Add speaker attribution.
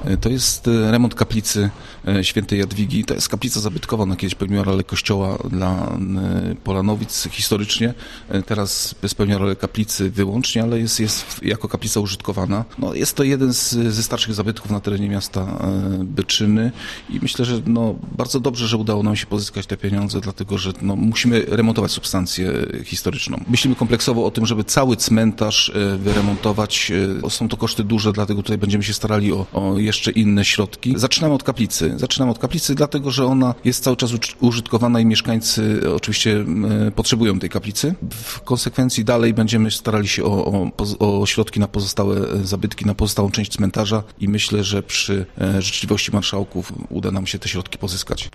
Speaker 1: To jest remont kaplicy świętej Jadwigi. To jest kaplica zabytkowa, ona kiedyś pełniła rolę kościoła dla Polanowic historycznie. Teraz spełnia rolę kaplicy wyłącznie, ale jest jako kaplica użytkowana. No, jest to jeden ze starszych zabytków na terenie miasta Byczyny i myślę, że bardzo dobrze, że udało nam się pozyskać te pieniądze, dlatego że musimy remontować substancję historyczną. Myślimy kompleksowo o tym, żeby cały cmentarz wyremontować. Są to koszty duże, dlatego tutaj będziemy się starali o jeszcze inne środki. Zaczynamy od kaplicy, dlatego że ona jest cały czas użytkowana i mieszkańcy oczywiście potrzebują tej kaplicy. W konsekwencji dalej będziemy starali się o środki na pozostałe zabytki, na pozostałą część cmentarza i myślę, że przy życzliwości marszałków uda nam się te środki pozyskać.